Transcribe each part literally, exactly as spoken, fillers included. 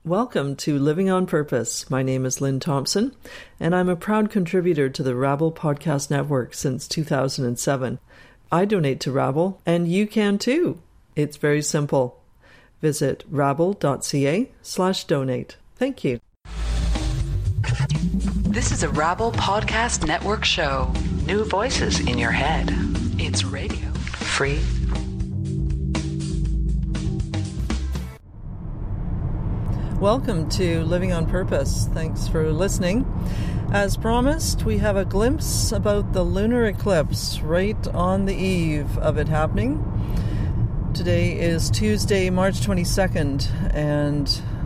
Welcome to Living on Purpose. My name is Lynn Thompson, and I'm a proud contributor to the Rabble Podcast Network since two thousand seven. I donate to Rabble, and you can too. It's very simple. Visit rabble.ca slash donate. Thank you. This is a Rabble Podcast Network show. New voices in your head. It's radio free. Welcome to Living on Purpose. Thanks for listening. As promised, we have a glimpse about the lunar eclipse right on the eve of it happening. Today is Tuesday, March twenty-second, and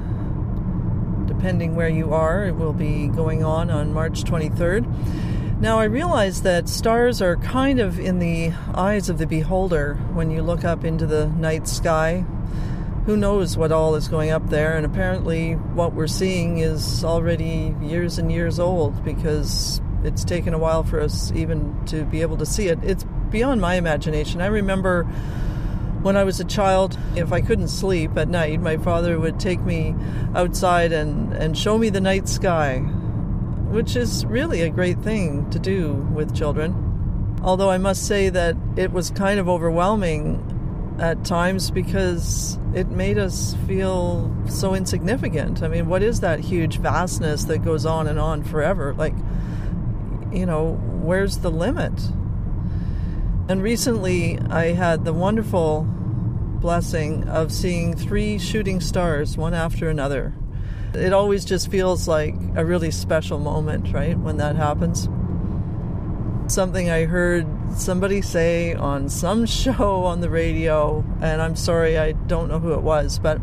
depending where you are, it will be going on on March twenty-third. Now, I realize that stars are kind of in the eyes of the beholder when you look up into the night sky. Who knows what all is going up there, and apparently what we're seeing is already years and years old because it's taken a while for us even to be able to see it. It's beyond my imagination. I remember when I was a child, if I couldn't sleep at night, my father would take me outside and, and show me the night sky, which is really a great thing to do with children. Although I must say that it was kind of overwhelming at times because it made us feel so insignificant. I mean, what is that huge vastness that goes on and on forever? Like, you know, where's the limit? And recently I had the wonderful blessing of seeing three shooting stars, one after another. It always just feels like a really special moment, right, when that happens. Something I heard somebody say on some show on the radio, and I'm sorry, I don't know who it was, but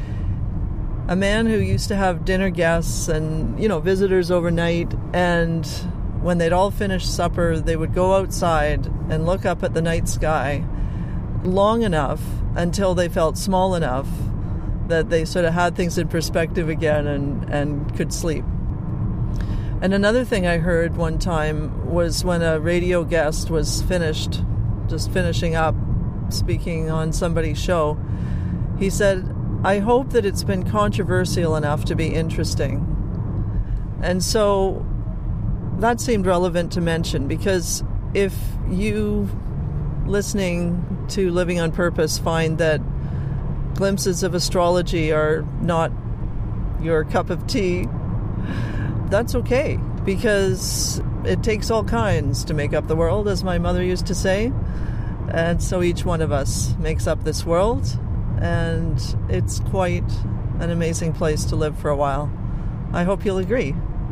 a man who used to have dinner guests and, you know, visitors overnight, and when they'd all finished supper, they would go outside and look up at the night sky long enough until they felt small enough that they sort of had things in perspective again and, and could sleep. And another thing I heard one time was when a radio guest was finished, just finishing up speaking on somebody's show, he said, "I hope that it's been controversial enough to be interesting." And so that seemed relevant to mention, because if you, listening to Living on Purpose, find that glimpses of astrology are not your cup of tea, that's okay, because it takes all kinds to make up the world, as my mother used to say. And so each one of us makes up this world, and it's quite an amazing place to live for a while. I hope you'll agree.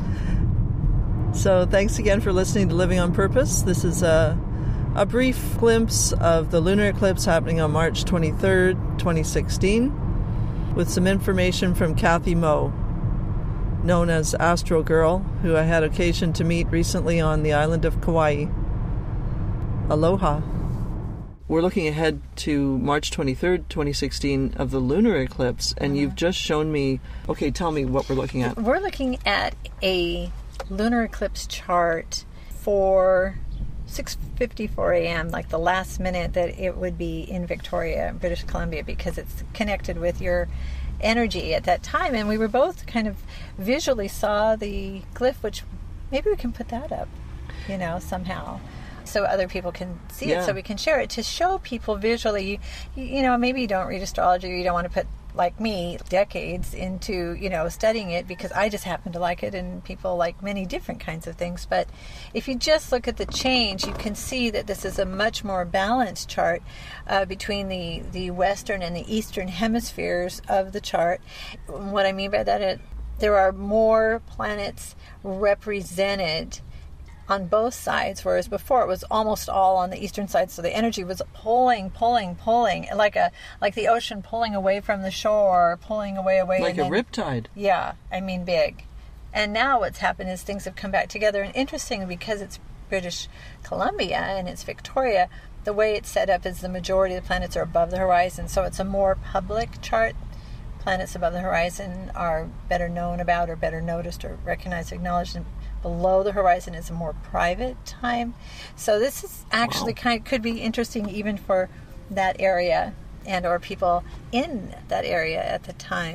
So thanks again for listening to Living on Purpose. This is a, a brief glimpse of the lunar eclipse happening on March twenty-third, twenty sixteen, with some information from Kathy Moe, known as Astro Girl, who I had occasion to meet recently on the island of Kauai. Aloha. We're looking ahead to March twenty-third, twenty sixteen of the lunar eclipse, and mm-hmm. you've just shown me, okay, tell me what we're looking at. We're looking at a lunar eclipse chart for six fifty-four a.m., like the last minute that it would be in Victoria, British Columbia, because it's connected with your energy at that time. And we were both kind of visually saw the glyph, which maybe we can put that up, you know, somehow, so other people can see yeah. it, so we can share it, to show people visually. You, you know, maybe you don't read astrology, or you don't want to put, like me, decades into, you know, studying it, because I just happen to like it, and people like many different kinds of things. But if you just look at the change, you can see that this is a much more balanced chart uh, between the, the western and the eastern hemispheres of the chart. What I mean by that, it, there are more planets represented on both sides, whereas before it was almost all on the eastern side, so the energy was pulling, pulling, pulling, like a like the ocean pulling away from the shore, pulling away, away. Like and a then, riptide. Yeah, I mean big. And now what's happened is things have come back together, and interesting, because it's British Columbia and it's Victoria, the way it's set up is the majority of the planets are above the horizon, so it's a more public chart. Planets above the horizon are better known about, or better noticed, or recognized, acknowledged, and below the horizon is a more private time. So this is actually wow. kind of, could be interesting even for that area and or people in that area at the time.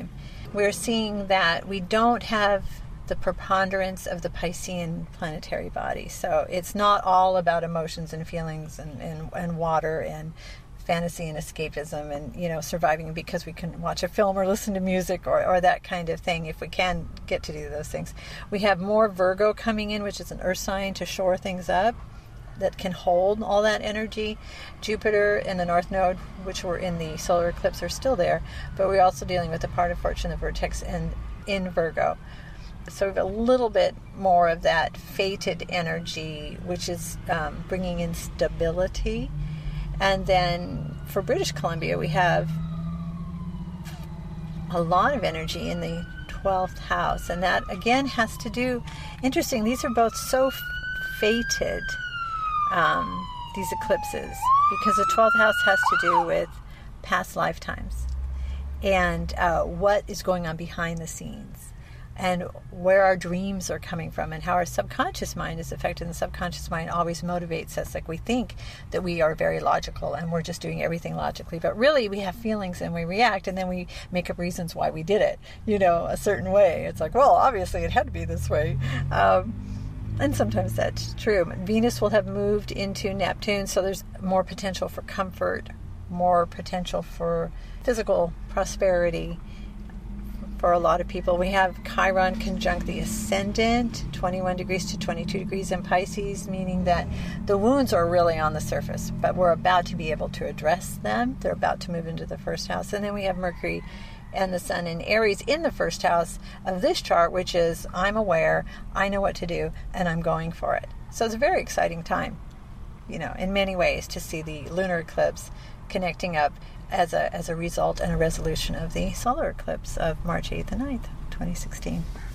we're seeing that we don't have the preponderance of the Piscean planetary body. So it's not all about emotions and feelings and, and, and water and fantasy and escapism and, you know, surviving because we can watch a film or listen to music or, or that kind of thing, if we can get to do those things. We have more Virgo coming in, which is an earth sign, to shore things up, that can hold all that energy. Jupiter and the North Node, which were in the solar eclipse, are still there, but we're also dealing with the part of fortune, the vertex, and in Virgo. So we have a little bit more of that fated energy, which is um, bringing in stability. And then for British Columbia, we have a lot of energy in the twelfth house. And that, again, has to do... Interesting, these are both so fated, um, these eclipses, because the twelfth house has to do with past lifetimes and uh, what is going on behind the scenes, and where our dreams are coming from, and how our subconscious mind is affected. And the subconscious mind always motivates us. Like, we think that we are very logical and we're just doing everything logically, but really we have feelings and we react, and then we make up reasons why we did it, you know, a certain way. It's like, well, obviously it had to be this way. Um, and sometimes that's true. Venus will have moved into Neptune, so there's more potential for comfort, more potential for physical prosperity. For a lot of people, we have Chiron conjunct the ascendant, twenty-one degrees to twenty-two degrees in Pisces, meaning that the wounds are really on the surface, but we're about to be able to address them. They're about to move into the first house. And then we have Mercury and the Sun in Aries in the first house of this chart, which is, I'm aware, I know what to do, and I'm going for it. So it's a very exciting time, you know, in many ways, to see the lunar eclipse connecting up as a as a result and a resolution of the solar eclipse of March eighth and ninth, twenty sixteen.